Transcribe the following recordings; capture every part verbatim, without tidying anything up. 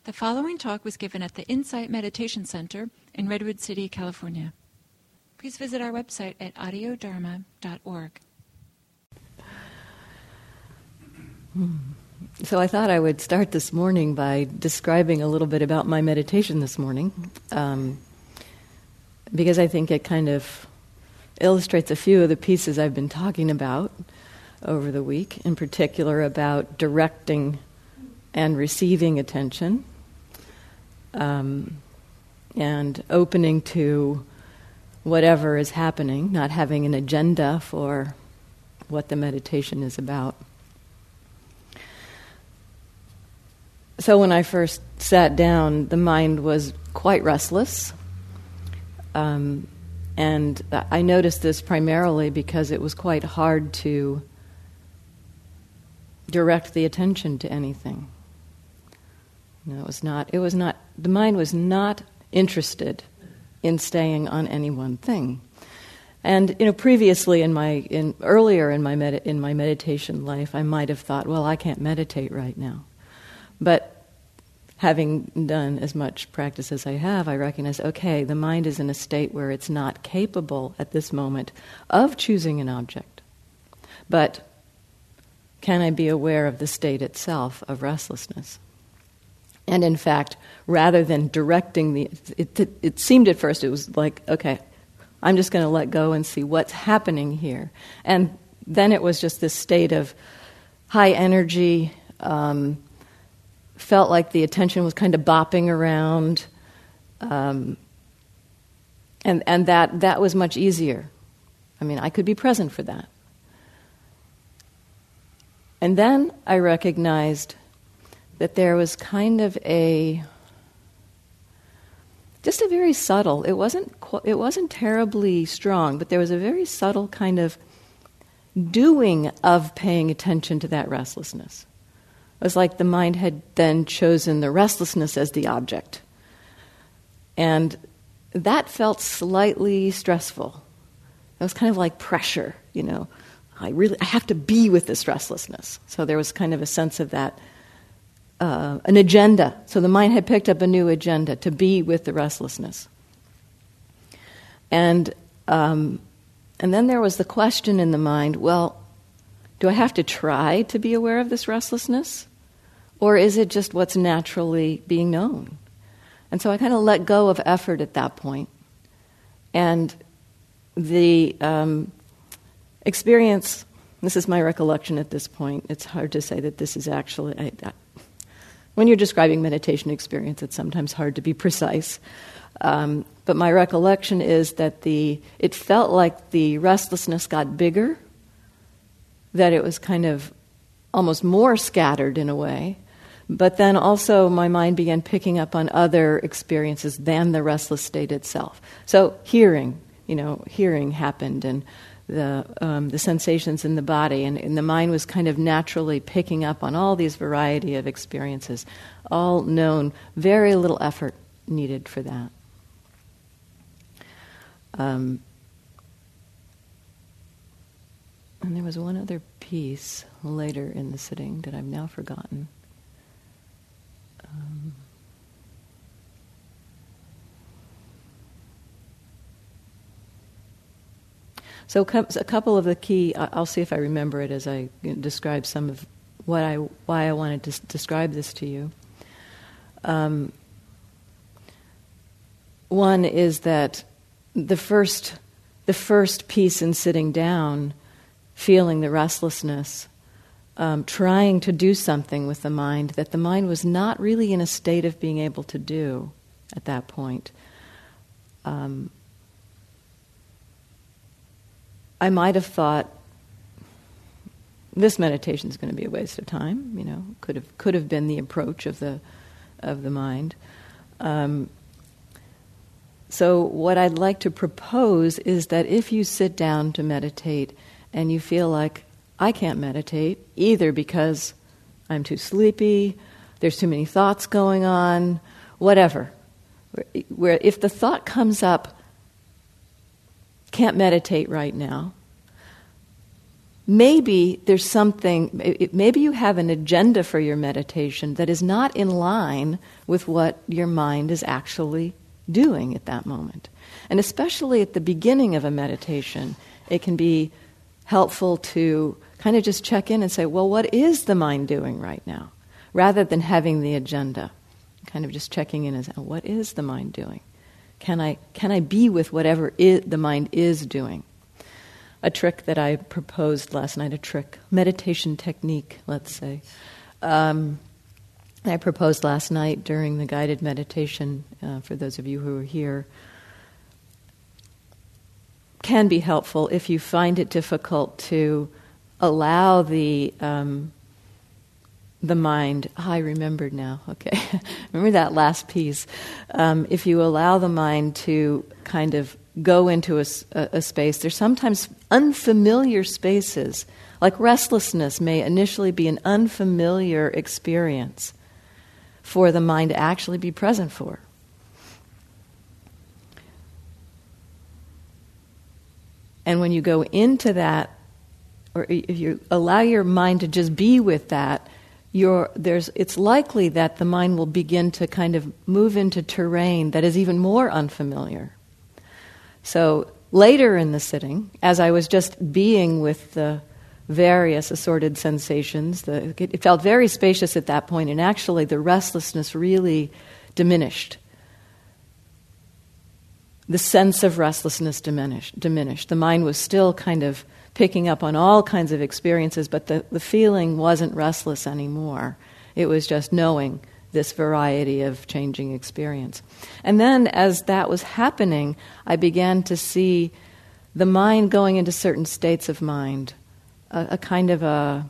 The following talk was given at the Insight Meditation Center in Redwood City, California. Please visit our website at audio dharma dot org. So I thought I would start this morning by describing a little bit about my meditation this morning, um, because I think it kind of illustrates a few of the pieces I've been talking about over the week, in particular about directing and receiving attention, um, and opening to whatever is happening, not having an agenda for what the meditation is about. So when I first sat down, the mind was quite restless, um, and I noticed this primarily because it was quite hard to direct the attention to anything. You know, it was not. It was not. The mind was not interested in staying on any one thing. And you know, previously in my, in earlier in my med- in my meditation life, I might have thought, well, I can't meditate right now. But having done as much practice as I have, I recognize, okay, the mind is in a state where it's not capable at this moment of choosing an object. But can I be aware of the state itself of restlessness? And in fact, rather than directing the, it, it, it seemed at first it was like, okay, I'm just going to let go and see what's happening here. And then it was just this state of high energy, um, felt like the attention was kind of bopping around, um, and and that that was much easier. I mean, I could be present for that. And then I recognized that there was kind of a, just a very subtle, it wasn't it wasn't terribly strong, but there was a very subtle kind of doing of paying attention to that restlessness. It was like the mind had then chosen the restlessness as the object. And that felt slightly stressful. It was kind of like pressure, you know. I really, I have to be with this restlessness. So there was kind of a sense of that, uh, an agenda. So the mind had picked up a new agenda to be with the restlessness. And um, and then there was the question in the mind, well, do I have to try to be aware of this restlessness? Or is it just what's naturally being known? And so I kind of let go of effort at that point. And the um, experience, this is my recollection at this point, it's hard to say that this is actually, I, I, when you're describing meditation experience, it's sometimes hard to be precise. Um, but my recollection is that the it felt like the restlessness got bigger, that it was kind of almost more scattered in a way, but then also my mind began picking up on other experiences than the restless state itself. So hearing, you know, hearing happened, and the um, the sensations in the body, and, and the mind was kind of naturally picking up on all these variety of experiences, all known, very little effort needed for that. Um, and there was one other piece later in the sitting that I've now forgotten. Um, so a couple of the key, I'll see if I remember it as I describe some of what I why I wanted to s- describe this to you. Um, one is that the first the first piece in sitting down, feeling the restlessness, um, trying to do something with the mind that the mind was not really in a state of being able to do at that point. Um, I might have thought, this meditation is going to be a waste of time. You know, could have could have been the approach of the of the mind. Um, so what I'd like to propose is that if you sit down to meditate and you feel like, I can't meditate, either because I'm too sleepy, there's too many thoughts going on, whatever. Where, where if the thought comes up, can't meditate right now, maybe there's something, it, maybe you have an agenda for your meditation that is not in line with what your mind is actually doing at that moment. And especially at the beginning of a meditation, it can be helpful to kind of just check in and say, well, what is the mind doing right now? Rather than having the agenda. Kind of just checking in as, oh, what is the mind doing? Can I can I be with whatever I- the mind is doing? A trick that I proposed last night, a trick, meditation technique, let's say. Um, I proposed last night during the guided meditation, uh, for those of you who are here, can be helpful if you find it difficult to allow the um, the mind. Oh, I remembered now. Okay, remember that last piece. Um, if you allow the mind to kind of go into a, a, a space, there's sometimes unfamiliar spaces. Like restlessness may initially be an unfamiliar experience for the mind to actually be present for. And when you go into that, or if you allow your mind to just be with that, you're, there's, it's likely that the mind will begin to kind of move into terrain that is even more unfamiliar. So later in the sitting, as I was just being with the various assorted sensations, the, it felt very spacious at that point, and actually the restlessness really diminished. The sense of restlessness diminished. diminished. The mind was still kind of picking up on all kinds of experiences, but the, the feeling wasn't restless anymore. It was just knowing this variety of changing experience. And then as that was happening, I began to see the mind going into certain states of mind, a, a kind of a,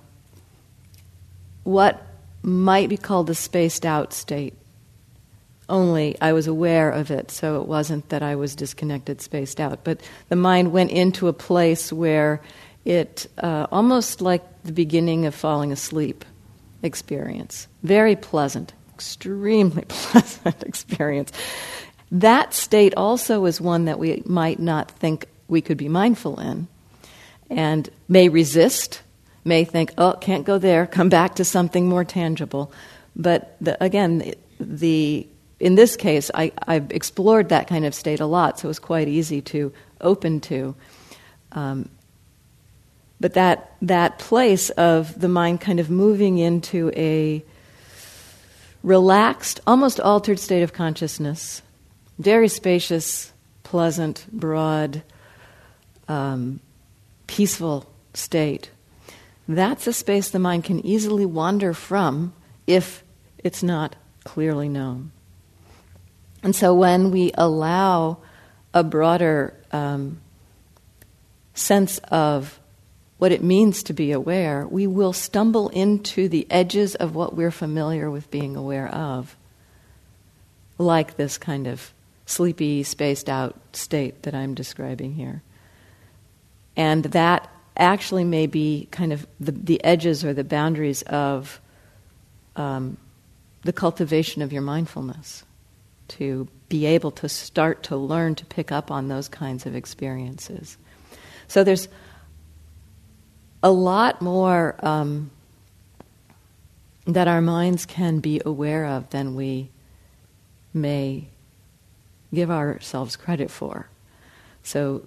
what might be called a spaced out state. Only I was aware of it, so it wasn't that I was disconnected, spaced out. But the mind went into a place where it, uh, almost like the beginning of falling asleep experience. Very pleasant, extremely pleasant experience. That state also is one that we might not think we could be mindful in, and may resist, may think, oh, can't go there, come back to something more tangible. But the, again, the in this case, I, I've explored that kind of state a lot, so it was quite easy to open to. Um, but that that place of the mind kind of moving into a relaxed, almost altered state of consciousness, very spacious, pleasant, broad, um, peaceful state. That's a space the mind can easily wander from if it's not clearly known. And so when we allow a broader um, sense of what it means to be aware, we will stumble into the edges of what we're familiar with being aware of, like this kind of sleepy, spaced out state that I'm describing here. And that actually may be kind of the, the edges or the boundaries of um, the cultivation of your mindfulness, to be able to start to learn to pick up on those kinds of experiences. So there's a lot more um, that our minds can be aware of than we may give ourselves credit for. So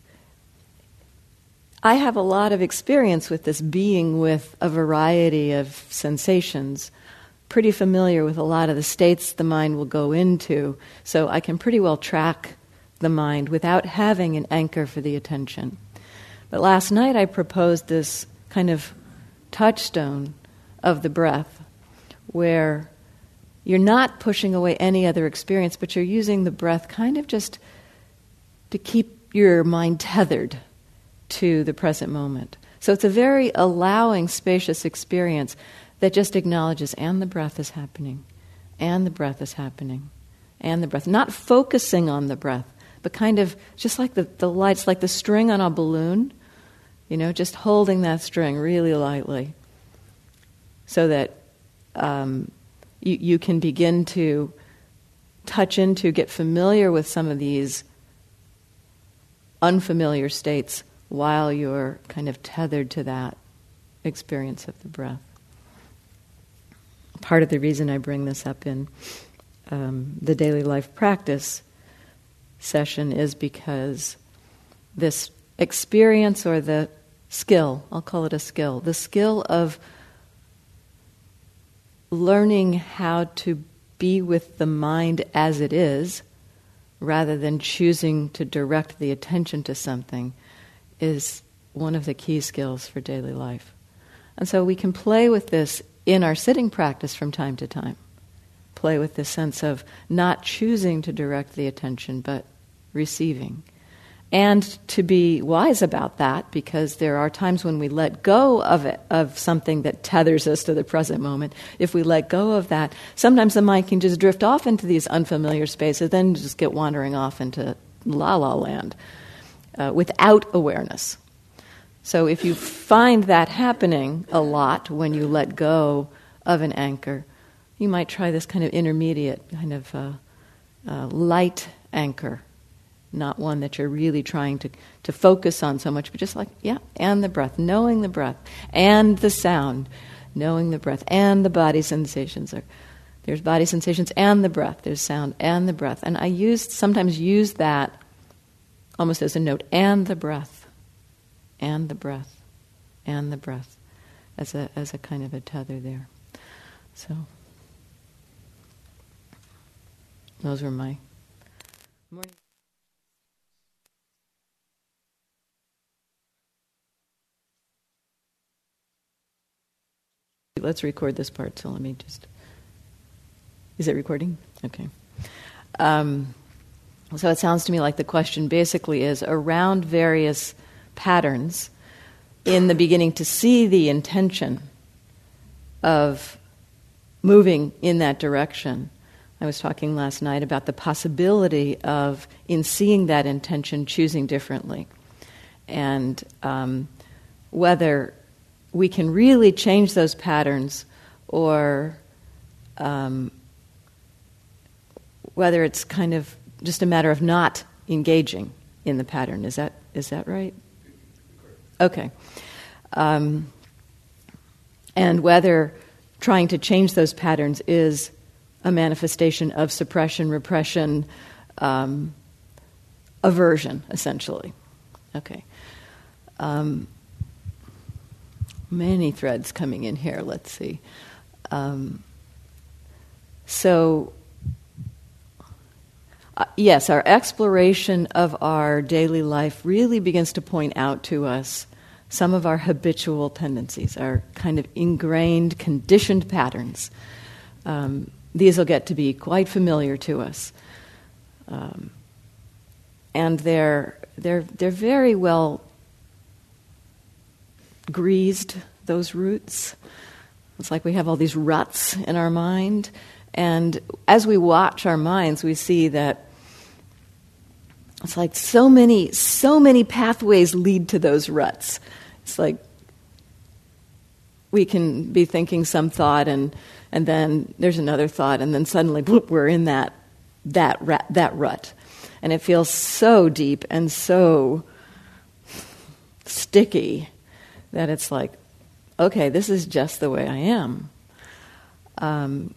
I have a lot of experience with this, being with a variety of sensations, pretty familiar with a lot of the states the mind will go into, so I can pretty well track the mind without having an anchor for the attention. But last night I proposed this kind of touchstone of the breath, where you're not pushing away any other experience, but you're using the breath kind of just to keep your mind tethered to the present moment. So it's a very allowing, spacious experience that just acknowledges, and the breath is happening, and the breath is happening, and the breath. Not focusing on the breath, but kind of just like the, the lights, like the string on a balloon, you know, just holding that string really lightly so that um, you, you can begin to touch into, get familiar with some of these unfamiliar states while you're kind of tethered to that experience of the breath. Part of the reason I bring this up in um, the daily life practice session is because this experience, or the skill, I'll call it a skill, the skill of learning how to be with the mind as it is, rather than choosing to direct the attention to something, is one of the key skills for daily life. And so we can play with this in our sitting practice from time to time. Play with this sense of not choosing to direct the attention, but receiving. And to be wise about that, because there are times when we let go of it, of something that tethers us to the present moment. If we let go of that, sometimes the mind can just drift off into these unfamiliar spaces, then just get wandering off into la-la land uh, without awareness. So if you find that happening a lot when you let go of an anchor, you might try this kind of intermediate, kind of uh, uh, light anchor. Not one that you're really trying to, to focus on so much, but just like, yeah, and the breath, knowing the breath, and the sound, knowing the breath, and the body sensations. Are, there's body sensations and the breath, there's sound and the breath. And I used sometimes use that almost as a note, and the breath, and the breath, and the breath, as a as a kind of a tether there. So, those were my morning. Let's record this part, so let me just... Is it recording? Okay. Um, so it sounds to me like the question basically is, around various patterns, in the beginning to see the intention of moving in that direction. I was talking last night about the possibility of, in seeing that intention, choosing differently. And um, whether we can really change those patterns, or um, whether it's kind of just a matter of not engaging in the pattern. Is that is that right? Okay. Um, and whether trying to change those patterns is a manifestation of suppression, repression, um, aversion, essentially. Okay. Um, Many threads coming in here, let's see. Um, so, uh, yes, our exploration of our daily life really begins to point out to us some of our habitual tendencies, our kind of ingrained, conditioned patterns. Um, these will get to be quite familiar to us. Um, and they're, they're, they're very well greased, those roots. It's like we have all these ruts in our mind, and as we watch our minds, we see that it's like so many, so many pathways lead to those ruts. It's like we can be thinking some thought, and and then there's another thought, and then suddenly, whoop, we're in that that rat, that rut, and it feels so deep and so sticky that it's like, okay, this is just the way I am. Um,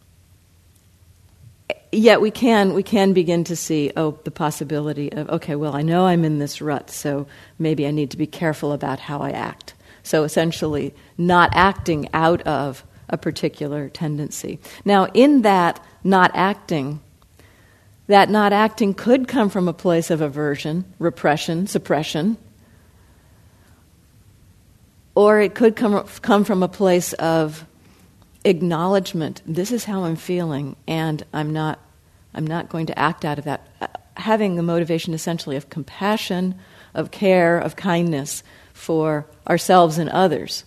yet we can we can begin to see, oh, the possibility of, okay, well, I know I'm in this rut, so maybe I need to be careful about how I act. So essentially, not acting out of a particular tendency. Now, in that not acting, that not acting could come from a place of aversion, repression, suppression, or it could come come from a place of acknowledgement. This is how I'm feeling, and I'm not I'm not going to act out of that. Having the motivation essentially of compassion, of care, of kindness for ourselves and others.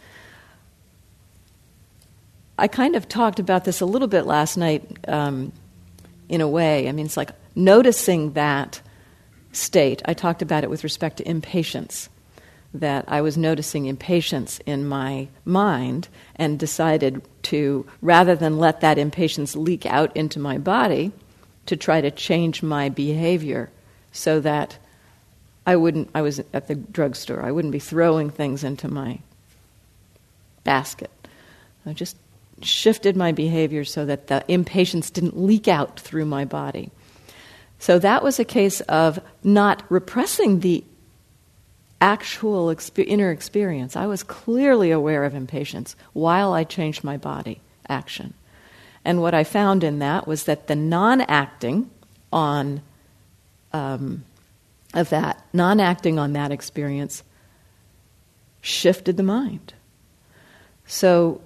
I kind of talked about this a little bit last night, um, in a way. I mean, it's like noticing that state. I talked about it with respect to impatience. That I was noticing impatience in my mind and decided to, rather than let that impatience leak out into my body, to try to change my behavior so that I wouldn't, I was at the drugstore, I wouldn't be throwing things into my basket. I just shifted my behavior so that the impatience didn't leak out through my body. So that was a case of not repressing the actual exp- inner experience. I was clearly aware of impatience while I changed my body action. And what I found in that was that the non-acting on um, of that, non-acting on that experience shifted the mind. So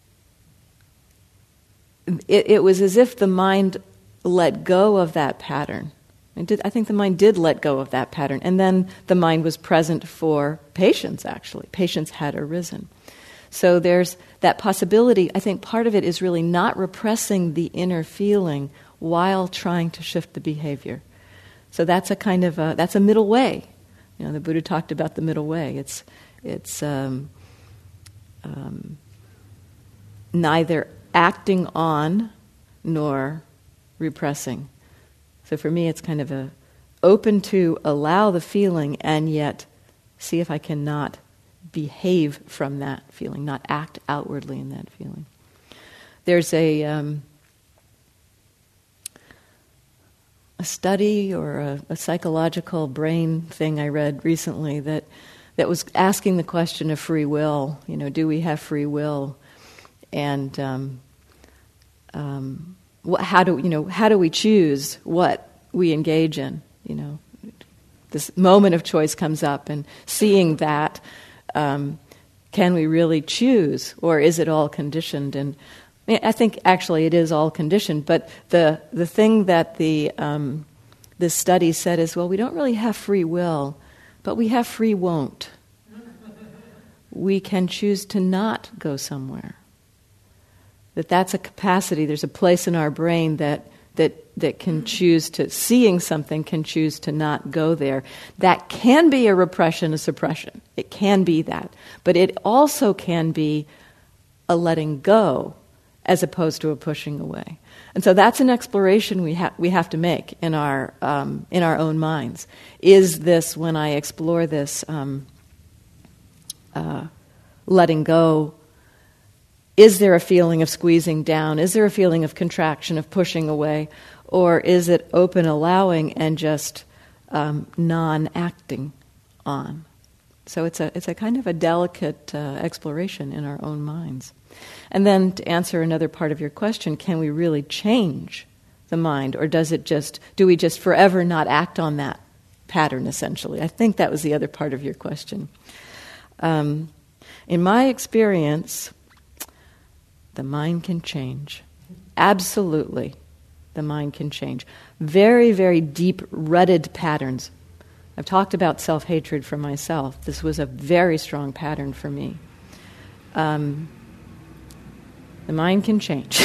it, it was as if the mind let go of that pattern. It did, I think the mind did let go of that pattern. And then the mind was present for patience, actually. Patience had arisen. So there's that possibility. I think part of it is really not repressing the inner feeling while trying to shift the behavior. So that's a kind of a, that's a middle way. You know, the Buddha talked about the middle way. It's it's um, um, neither acting on nor repressing. So for me, it's kind of a open to allow the feeling and yet see if I can not behave from that feeling, not act outwardly in that feeling. There's a um, a study or a, a psychological brain thing I read recently that that was asking the question of free will. You know, do we have free will? And um, um, what, how do you know? How do we choose what we engage in? You know, this moment of choice comes up, and seeing that, um, can we really choose, or is it all conditioned? And I think actually it is all conditioned, but the the thing that the um, this study said is, well, we don't really have free will, but we have free won't. We can choose to not go somewhere. That that's a capacity. There's a place in our brain that that that can choose to, seeing something, can choose to not go there. That can be a repression, a suppression. It can be that, but it also can be a letting go, as opposed to a pushing away. And so that's an exploration we have we have to make in our um, in our own minds. Is this, when I explore this um, uh, letting go, is there a feeling of squeezing down? Is there a feeling of contraction, of pushing away? Or is it open allowing and just um, non-acting on? So it's a it's a kind of a delicate uh, exploration in our own minds. And then to answer another part of your question, can we really change the mind, or does it just, do we just forever not act on that pattern, essentially? I think that was the other part of your question. Um, in my experience, the mind can change. Absolutely, the mind can change. Very, very deep, rutted patterns. I've talked about self-hatred for myself. This was a very strong pattern for me. Um, the mind can change.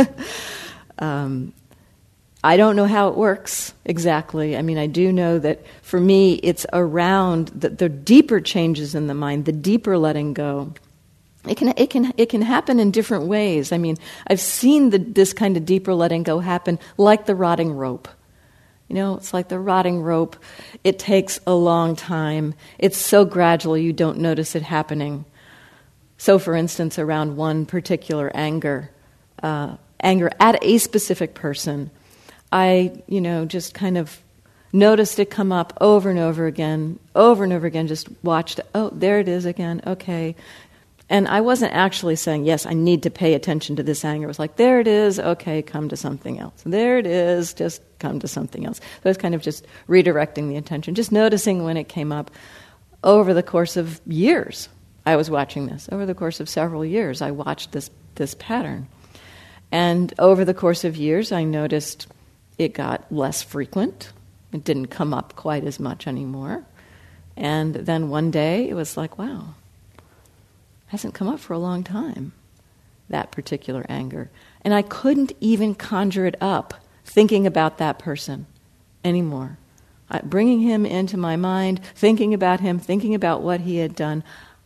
um, I don't know how it works exactly. I mean, I do know that for me, it's around the, the deeper changes in the mind, the deeper letting go. It can it can it can happen in different ways. I mean, I've seen the, this kind of deeper letting go happen, like the rotting rope. You know, it's like the rotting rope. It takes a long time. It's so gradual you don't notice it happening. So, for instance, around one particular anger, uh, anger at a specific person, I, you know, just kind of noticed it come up over and over again, over and over again. Just watched. Oh, there it is again. Okay. And I wasn't actually saying, yes, I need to pay attention to this anger. It was like, there it is, okay, come to something else. There it is, just come to something else. So I was kind of just redirecting the attention, just noticing when it came up. Over the course of years, I was watching this. Over the course of several years, I watched this, this pattern. And over the course of years, I noticed it got less frequent. It didn't come up quite as much anymore. And then one day, it was like, wow, hasn't come up for a long time, that particular anger. And I couldn't even conjure it up thinking about that person anymore. I, bringing him into my mind, thinking about him, thinking about what he had done,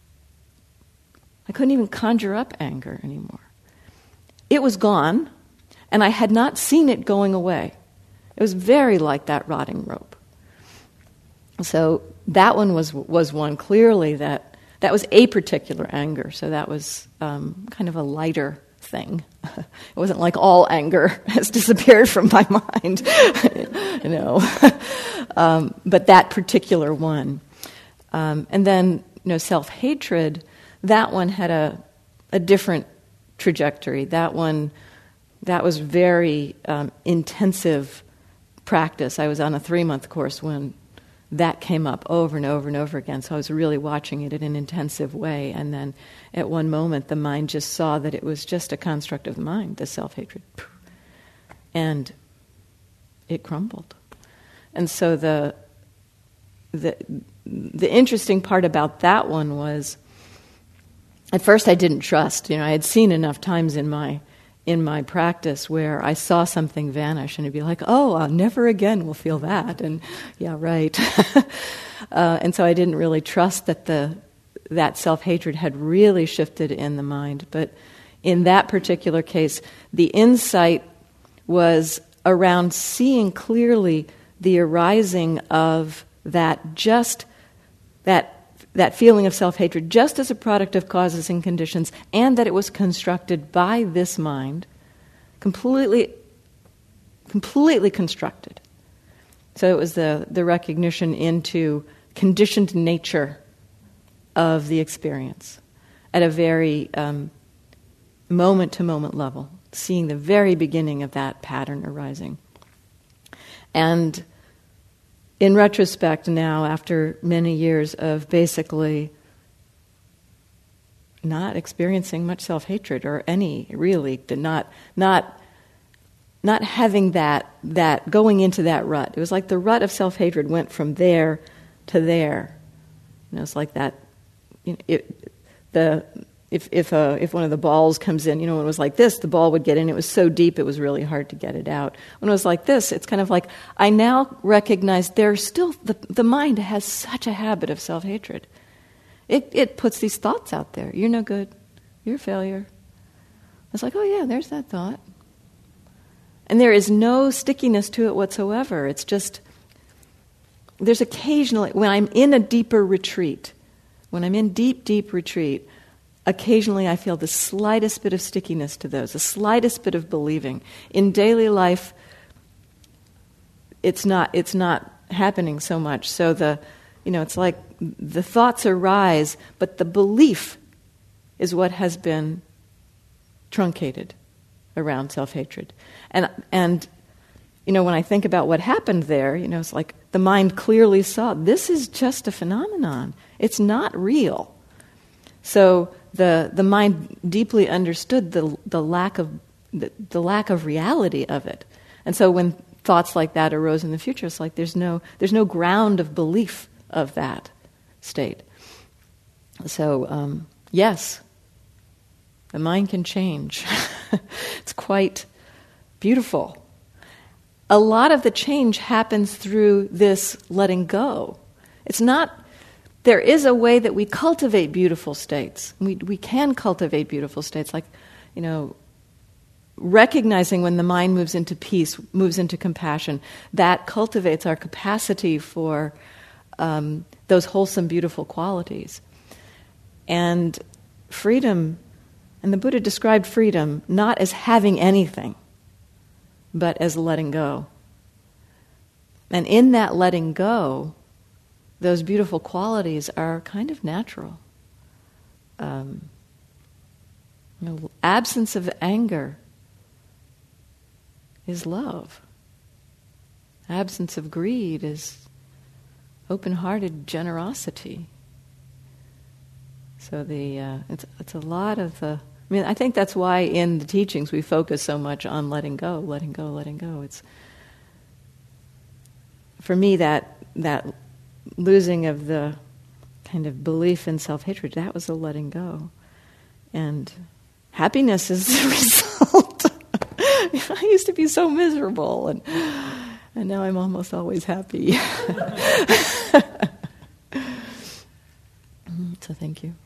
I couldn't even conjure up anger anymore. It was gone, and I had not seen it going away. It was very like that rotting rope. So that one was was one clearly that that was a particular anger. So that was um, kind of a lighter thing. It wasn't like all anger has disappeared from my mind, you know. um, but that particular one, um, and then you know, self-hatred. That one had a a different trajectory. That one, that was very um, intensive practice. I was on a three-month course when that came up over and over and over again. So I was really watching it in an intensive way. And then at one moment, the mind just saw that it was just a construct of the mind, the self-hatred. And it crumbled. And so the the the interesting part about that one was, at first I didn't trust. You know, I had seen enough times in my in my practice where I saw something vanish and it'd be like, oh, uh, never again we'll feel that. And yeah, right. uh, and so I didn't really trust that the that self-hatred had really shifted in the mind. But in that particular case, the insight was around seeing clearly the arising of that just, that that feeling of self-hatred just as a product of causes and conditions, and that it was constructed by this mind, completely, completely constructed. So it was the, the recognition into conditioned nature of the experience at a very um, moment-to-moment level, seeing the very beginning of that pattern arising. And in retrospect now, after many years of basically not experiencing much self-hatred or any, really, to not not not having that that going into that rut. It was like the rut of self-hatred went from there to there. You know, it's like that. You know, it, the if if uh, if one of the balls comes in, you know, when it was like this, the ball would get in. It was so deep, it was really hard to get it out. When it was like this, it's kind of like I now recognize there's still the the mind has such a habit of self-hatred. It it puts these thoughts out there. You're no good. You're a failure. It's like, oh yeah, there's that thought. And there is no stickiness to it whatsoever. It's just, there's occasionally, when I'm in a deeper retreat, when I'm in deep, deep retreat, occasionally I feel the slightest bit of stickiness to those, the slightest bit of believing. In daily life, it's not it's not happening so much. So the, you know, it's like the thoughts arise, but the belief is what has been truncated around self-hatred. And and you know, when I think about what happened there, you know, it's like the mind clearly saw this is just a phenomenon. It's not real. So the the mind deeply understood the the lack of the, the lack of reality of it. And so when thoughts like that arose in the future, it's like there's no there's no ground of belief of that state. So um, yes, the mind can change. It's quite beautiful. A lot of the change happens through this letting go. It's not, there is a way that we cultivate beautiful states. We we can cultivate beautiful states, like, you know, recognizing when the mind moves into peace, moves into compassion. That cultivates our capacity for um, those wholesome, beautiful qualities. And freedom, and the Buddha described freedom not as having anything, but as letting go. And in that letting go, those beautiful qualities are kind of natural. Um, you know, absence of anger is love. Absence of greed is open-hearted generosity. So the uh, it's it's a lot of the. I mean, I think that's why in the teachings we focus so much on letting go, letting go, letting go. It's for me that that losing of the kind of belief in self-hatred, that was a letting go, and happiness is the result. I used to be so miserable, and and now I'm almost always happy. So thank you.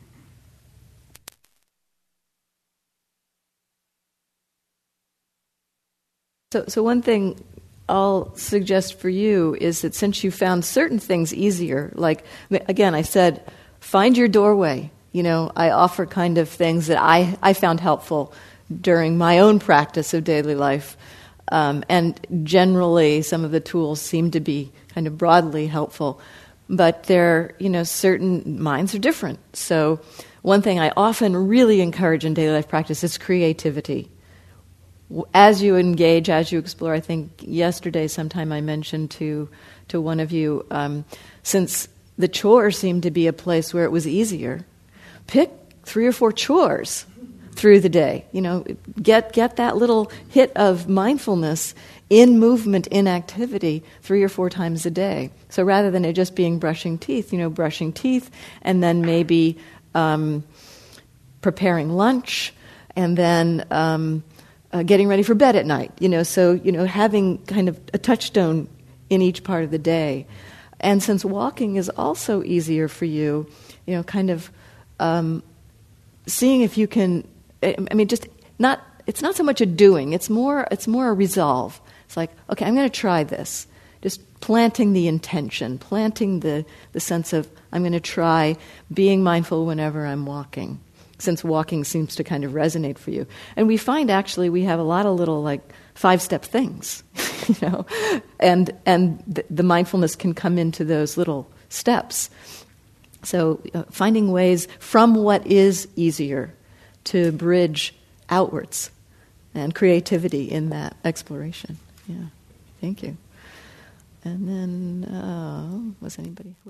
So, so one thing I'll suggest for you is that since you found certain things easier, like, again, I said, find your doorway. You know, I offer kind of things that I, I found helpful during my own practice of daily life. Um, and generally, some of the tools seem to be kind of broadly helpful. But there, you know, certain minds are different. So one thing I often really encourage in daily life practice is creativity. As you engage, as you explore, I think yesterday sometime I mentioned to to one of you, um, since the chores seemed to be a place where it was easier, pick three or four chores through the day. You know, get get that little hit of mindfulness in movement, in activity, three or four times a day. So rather than it just being brushing teeth, you know, brushing teeth, and then maybe um, preparing lunch, and then um, uh, getting ready for bed at night. You know, so you know, having kind of a touchstone in each part of the day. And since walking is also easier for you, you know, kind of um, seeing if you can. I mean, just not. It's not so much a doing. It's more. It's more a resolve. It's like, okay, I'm going to try this. Just planting the intention, planting the, the sense of I'm going to try being mindful whenever I'm walking, since walking seems to kind of resonate for you. And we find actually we have a lot of little like five-step things, you know, and and the, the mindfulness can come into those little steps. So uh, finding ways from what is easier to bridge outwards and creativity in that exploration. Yeah, thank you. And then, uh, was anybody who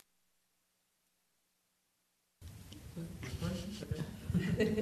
else?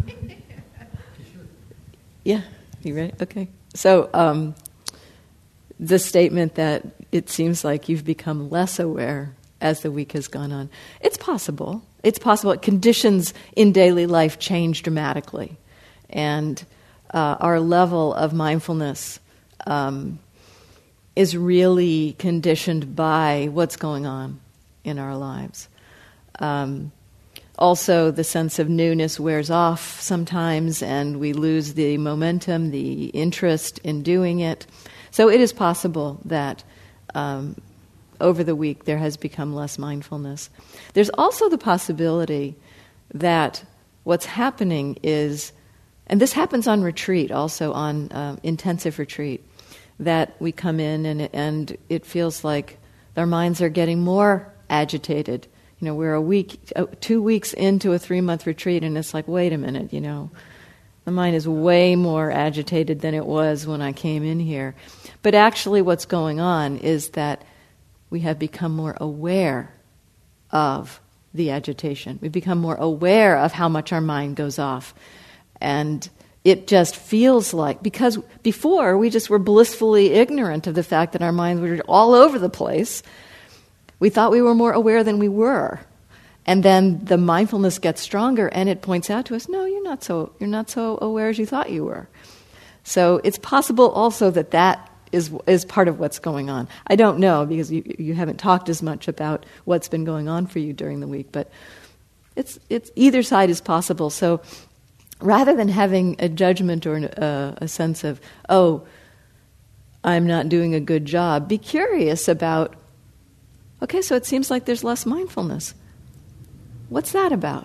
Yeah, you ready? Okay. So, um, the statement that it seems like you've become less aware as the week has gone on. It's possible. It's possible. Conditions in daily life change dramatically. And uh, our level of mindfulness um, is really conditioned by what's going on in our lives. Um, also, the sense of newness wears off sometimes, and we lose the momentum, the interest in doing it. So it is possible that um, over the week there has become less mindfulness. There's also the possibility that what's happening is, and this happens on retreat, also on uh, intensive retreat, that we come in and and it feels like our minds are getting more agitated. You know, we're a week, uh, two weeks into a three-month retreat, and it's like, wait a minute, you know, the mind is way more agitated than it was when I came in here. But actually what's going on is that we have become more aware of the agitation. We've become more aware of how much our mind goes off. And it just feels like, because before we just were blissfully ignorant of the fact that our minds were all over the place, we thought we were more aware than we were. And then the mindfulness gets stronger and it points out to us, no, you're not so you're not so aware as you thought you were. So it's possible also that that is is part of what's going on. I don't know, because you you haven't talked as much about what's been going on for you during the week, but it's it's either side is possible. So rather than having a judgment or an, uh, a sense of, oh, I'm not doing a good job, be curious about, okay, so it seems like there's less mindfulness. What's that about?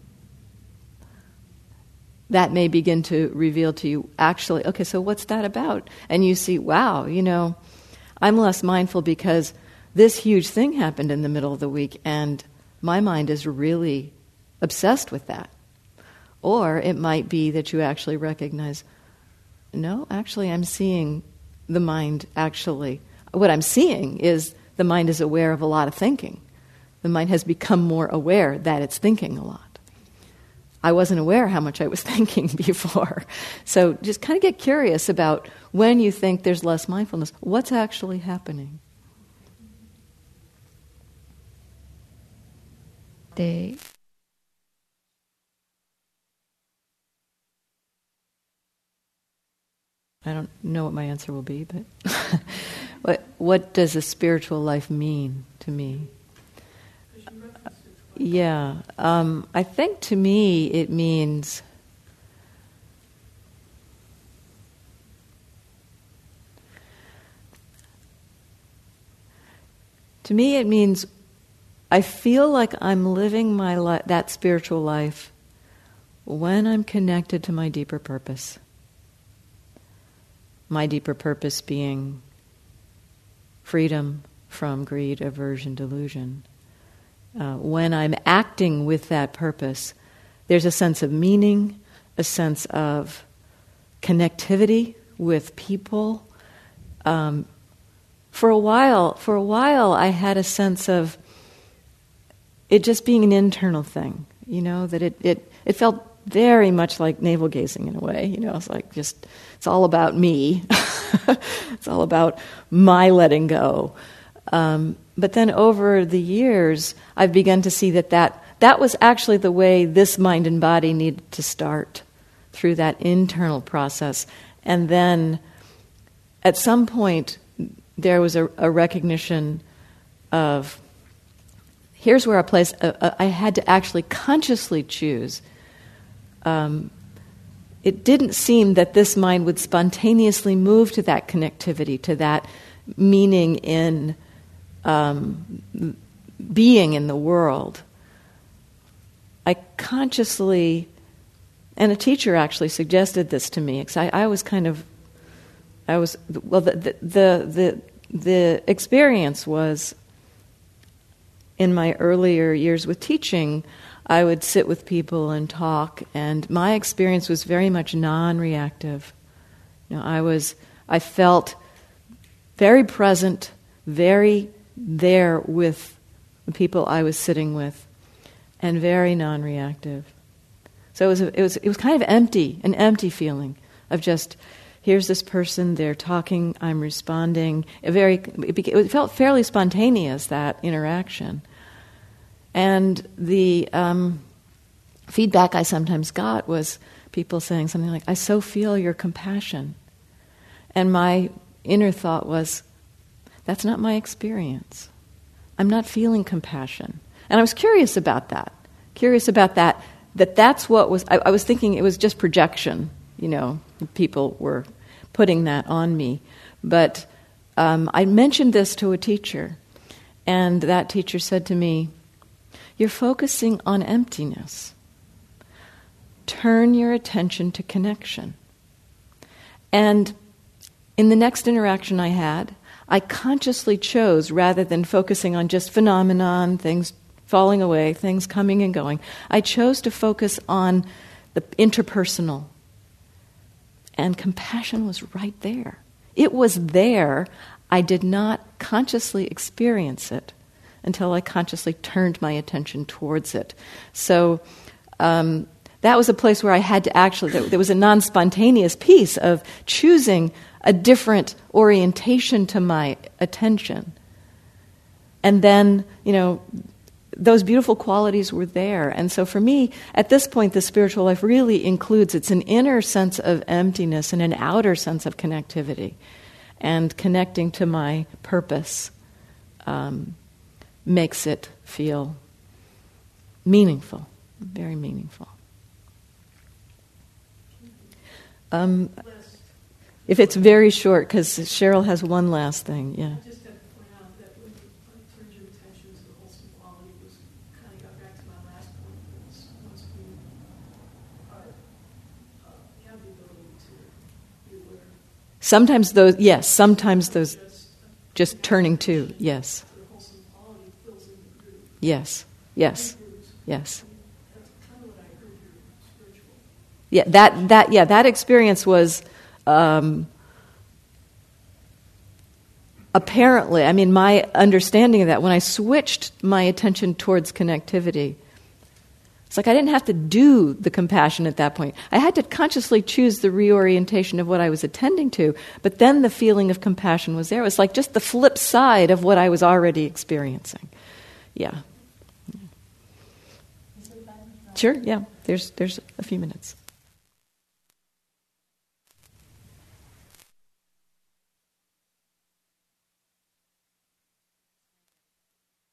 That may begin to reveal to you, actually, okay, so what's that about? And you see, wow, you know, I'm less mindful because this huge thing happened in the middle of the week and my mind is really obsessed with that. Or it might be that you actually recognize, no, actually I'm seeing the mind actually, what I'm seeing is the mind is aware of a lot of thinking. The mind has become more aware that it's thinking a lot. I wasn't aware how much I was thinking before. So just kind of get curious about when you think there's less mindfulness, what's actually happening? They I don't know what my answer will be, but what what does a spiritual life mean to me? Uh, yeah, um, I think to me it means To me, it means I feel like I'm living my li- that spiritual life when I'm connected to my deeper purpose. My deeper purpose being freedom from greed, aversion, delusion. Uh, when I'm acting with that purpose, there's a sense of meaning, a sense of connectivity with people. Um, for a while, for a while, I had a sense of it just being an internal thing. You know, that it it it felt very much like navel gazing in a way. You know, it's like just it's all about me. It's all about my letting go. Um, but then over the years, I've begun to see that, that that was actually the way this mind and body needed to start, through that internal process. And then at some point, there was a, a recognition of, here's where a place, uh, uh, I had to actually consciously choose. Um, it didn't seem that this mind would spontaneously move to that connectivity, to that meaning in um, being in the world. I consciously, and a teacher actually suggested this to me, because I, I was kind of, I was, well, the, the, the, the, the experience was, in my earlier years with teaching, I would sit with people and talk, and my experience was very much non-reactive. You know, I was, I felt very present, very there with the people I was sitting with, and very non-reactive. So it was, a, it was, it was kind of empty, an empty feeling of just, here's this person, they're talking, I'm responding. A very, it, beca- it felt fairly spontaneous, that interaction. And the um, feedback I sometimes got was people saying something like, I so feel your compassion. And my inner thought was, that's not my experience. I'm not feeling compassion. And I was curious about that. Curious about that, that that's what was, I, I was thinking it was just projection, you know, people were putting that on me. But um, I mentioned this to a teacher, and that teacher said to me, you're focusing on emptiness. Turn your attention to connection. And in the next interaction I had, I consciously chose, rather than focusing on just phenomenon, things falling away, things coming and going, I chose to focus on the interpersonal. And compassion was right there. It was there. I did not consciously experience it until I consciously turned my attention towards it. So um, that was a place where I had to actually, there, there was a non-spontaneous piece of choosing a different orientation to my attention. And then, you know, those beautiful qualities were there. And so for me, at this point, the spiritual life really includes, it's an inner sense of emptiness and an outer sense of connectivity. And connecting to my purpose um, makes it feel meaningful, very meaningful. Um, if it's very short, because Cheryl has one last thing, yeah. I just have to point out that when you turned your attention to the wholesome quality, was kind of got back to my last point. Was once we are, uh, have the ability to be aware. Sometimes those, yes, sometimes those, just turning to, yes. The wholesome quality fills in the group. Yes, yes, yes. That's kind of what I heard here, spiritual. Yeah, that, that, yeah, that experience was um, apparently, I mean, my understanding of that, when I switched my attention towards connectivity, it's like I didn't have to do the compassion at that point. I had to consciously choose the reorientation of what I was attending to, but then the feeling of compassion was there. It was like just the flip side of what I was already experiencing. Yeah. Sure, yeah, there's there's a few minutes.